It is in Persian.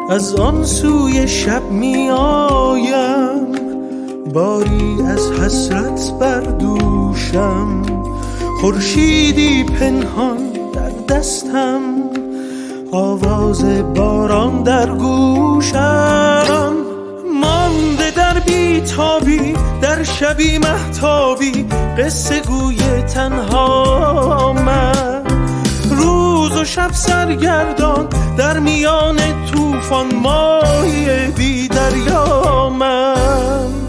از آن سوی شب می آیم، باری از حسرت بر دوشم، خورشیدی پنهان در دستم، آواز باران در گوشم. مانده در بیتابی در شبی مهتابی، قصه گوی تنها من، روز و شب سرگردان در میان طوفان، ماهی بی دریا من.